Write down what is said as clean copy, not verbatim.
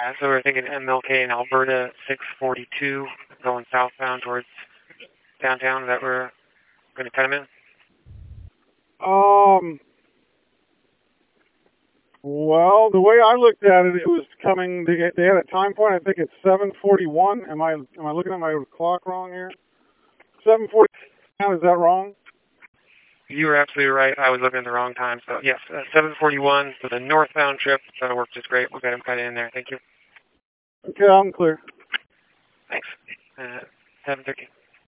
So we're thinking MLK in Alberta, 642, going southbound towards downtown, that we're going to cut them in? Well, the way I looked at it, it was coming, they had a time point, I think it's 7:41. Am I looking at my clock wrong here? 7:41, is that wrong? You were absolutely right. I was looking at the wrong time. So, yes, 741 for the northbound trip. That'll work just great. We'll get them cut in there. Thank you. Okay, I'm clear. Thanks. 7:13.